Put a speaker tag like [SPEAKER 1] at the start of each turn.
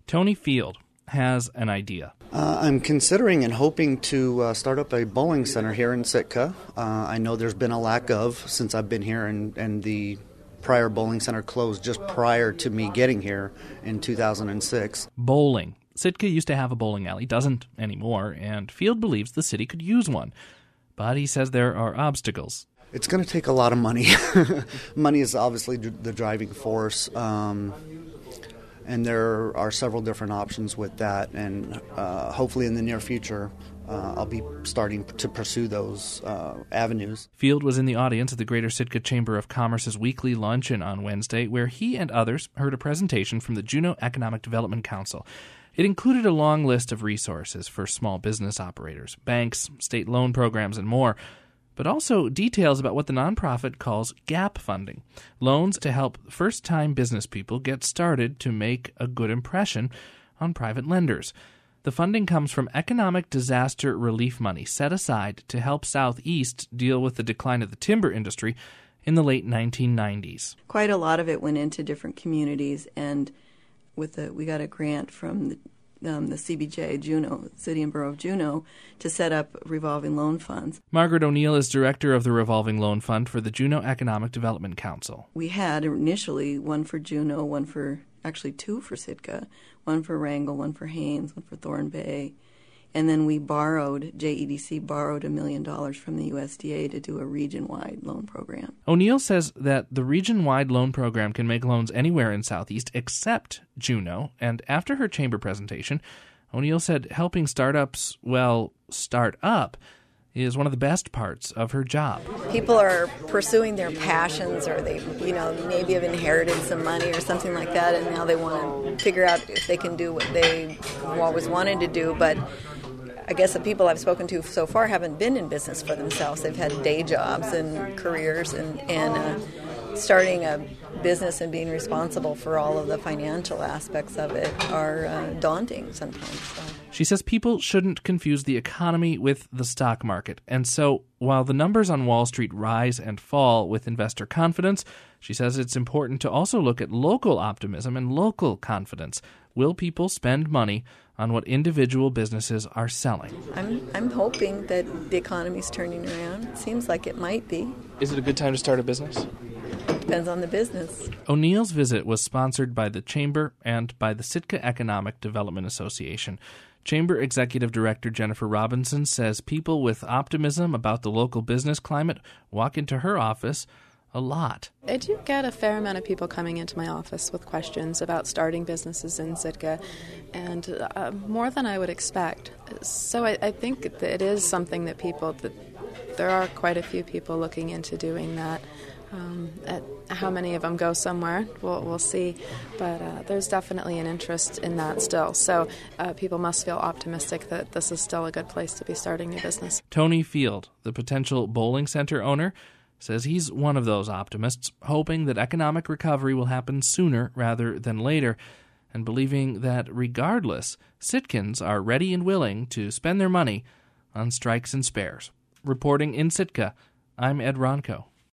[SPEAKER 1] Tony Field has an idea.
[SPEAKER 2] I'm considering and hoping to start up a bowling center here in Sitka. I know there's been a lack of since I've been here, and the prior bowling center closed just prior to me getting here in 2006.
[SPEAKER 1] Bowling. Sitka used to have a bowling alley, doesn't anymore, and Field believes the city could use one. But he says there are obstacles.
[SPEAKER 2] It's going to take a lot of money. Money is obviously the driving force, and there are several different options with that, and hopefully in the near future I'll be starting to pursue those avenues.
[SPEAKER 1] Field was in the audience at the Greater Sitka Chamber of Commerce's weekly luncheon on Wednesday, where he and others heard a presentation from the Juneau Economic Development Council. It included a long list of resources for small business operators, banks, state loan programs, and more, but also details about what the nonprofit calls gap funding, loans to help first-time business people get started to make a good impression on private lenders. The funding comes from economic disaster relief money set aside to help Southeast deal with the decline of the timber industry in the late 1990s.
[SPEAKER 3] Quite a lot of it went into different communities, and we got a grant from the CBJ, Juneau, City and Borough of Juneau, to set up revolving loan funds.
[SPEAKER 1] Margaret O'Neill is director of the Revolving Loan Fund for the Juneau Economic Development Council.
[SPEAKER 3] We had initially one for Juneau, actually two for Sitka, one for Wrangell, one for Haines, one for Thorne Bay. And then JEDC borrowed $1 million from the USDA to do a region-wide loan program.
[SPEAKER 1] O'Neill says that the region-wide loan program can make loans anywhere in Southeast except Juneau. And after her chamber presentation, O'Neill said helping startups, start up, is one of the best parts of her job.
[SPEAKER 3] People are pursuing their passions, or they, maybe have inherited some money or something like that, and now they want to figure out if they can do what they always wanted to do, but I guess the people I've spoken to so far haven't been in business for themselves. They've had day jobs and careers, and starting a business and being responsible for all of the financial aspects of it are daunting sometimes. So.
[SPEAKER 1] She says people shouldn't confuse the economy with the stock market. And so while the numbers on Wall Street rise and fall with investor confidence, she says it's important to also look at local optimism and local confidence. Will people spend money on what individual businesses are selling?
[SPEAKER 3] I'm hoping that the economy's turning around. It seems like it might be.
[SPEAKER 1] Is it a good time to start a business?
[SPEAKER 3] Depends on the business.
[SPEAKER 1] O'Neill's visit was sponsored by the Chamber and by the Sitka Economic Development Association. Chamber Executive Director Jennifer Robinson says people with optimism about the local business climate walk into her office a lot.
[SPEAKER 4] I do get a fair amount of people coming into my office with questions about starting businesses in Sitka, and more than I would expect. So I think that it is something that there are quite a few people looking into doing that. At how many of them go somewhere, we'll see. But there's definitely an interest in that still. So people must feel optimistic that this is still a good place to be starting a business.
[SPEAKER 1] Tony Field, the potential bowling center owner, says he's one of those optimists, hoping that economic recovery will happen sooner rather than later, and believing that regardless, Sitkans are ready and willing to spend their money on strikes and spares. Reporting in Sitka, I'm Ed Ronco.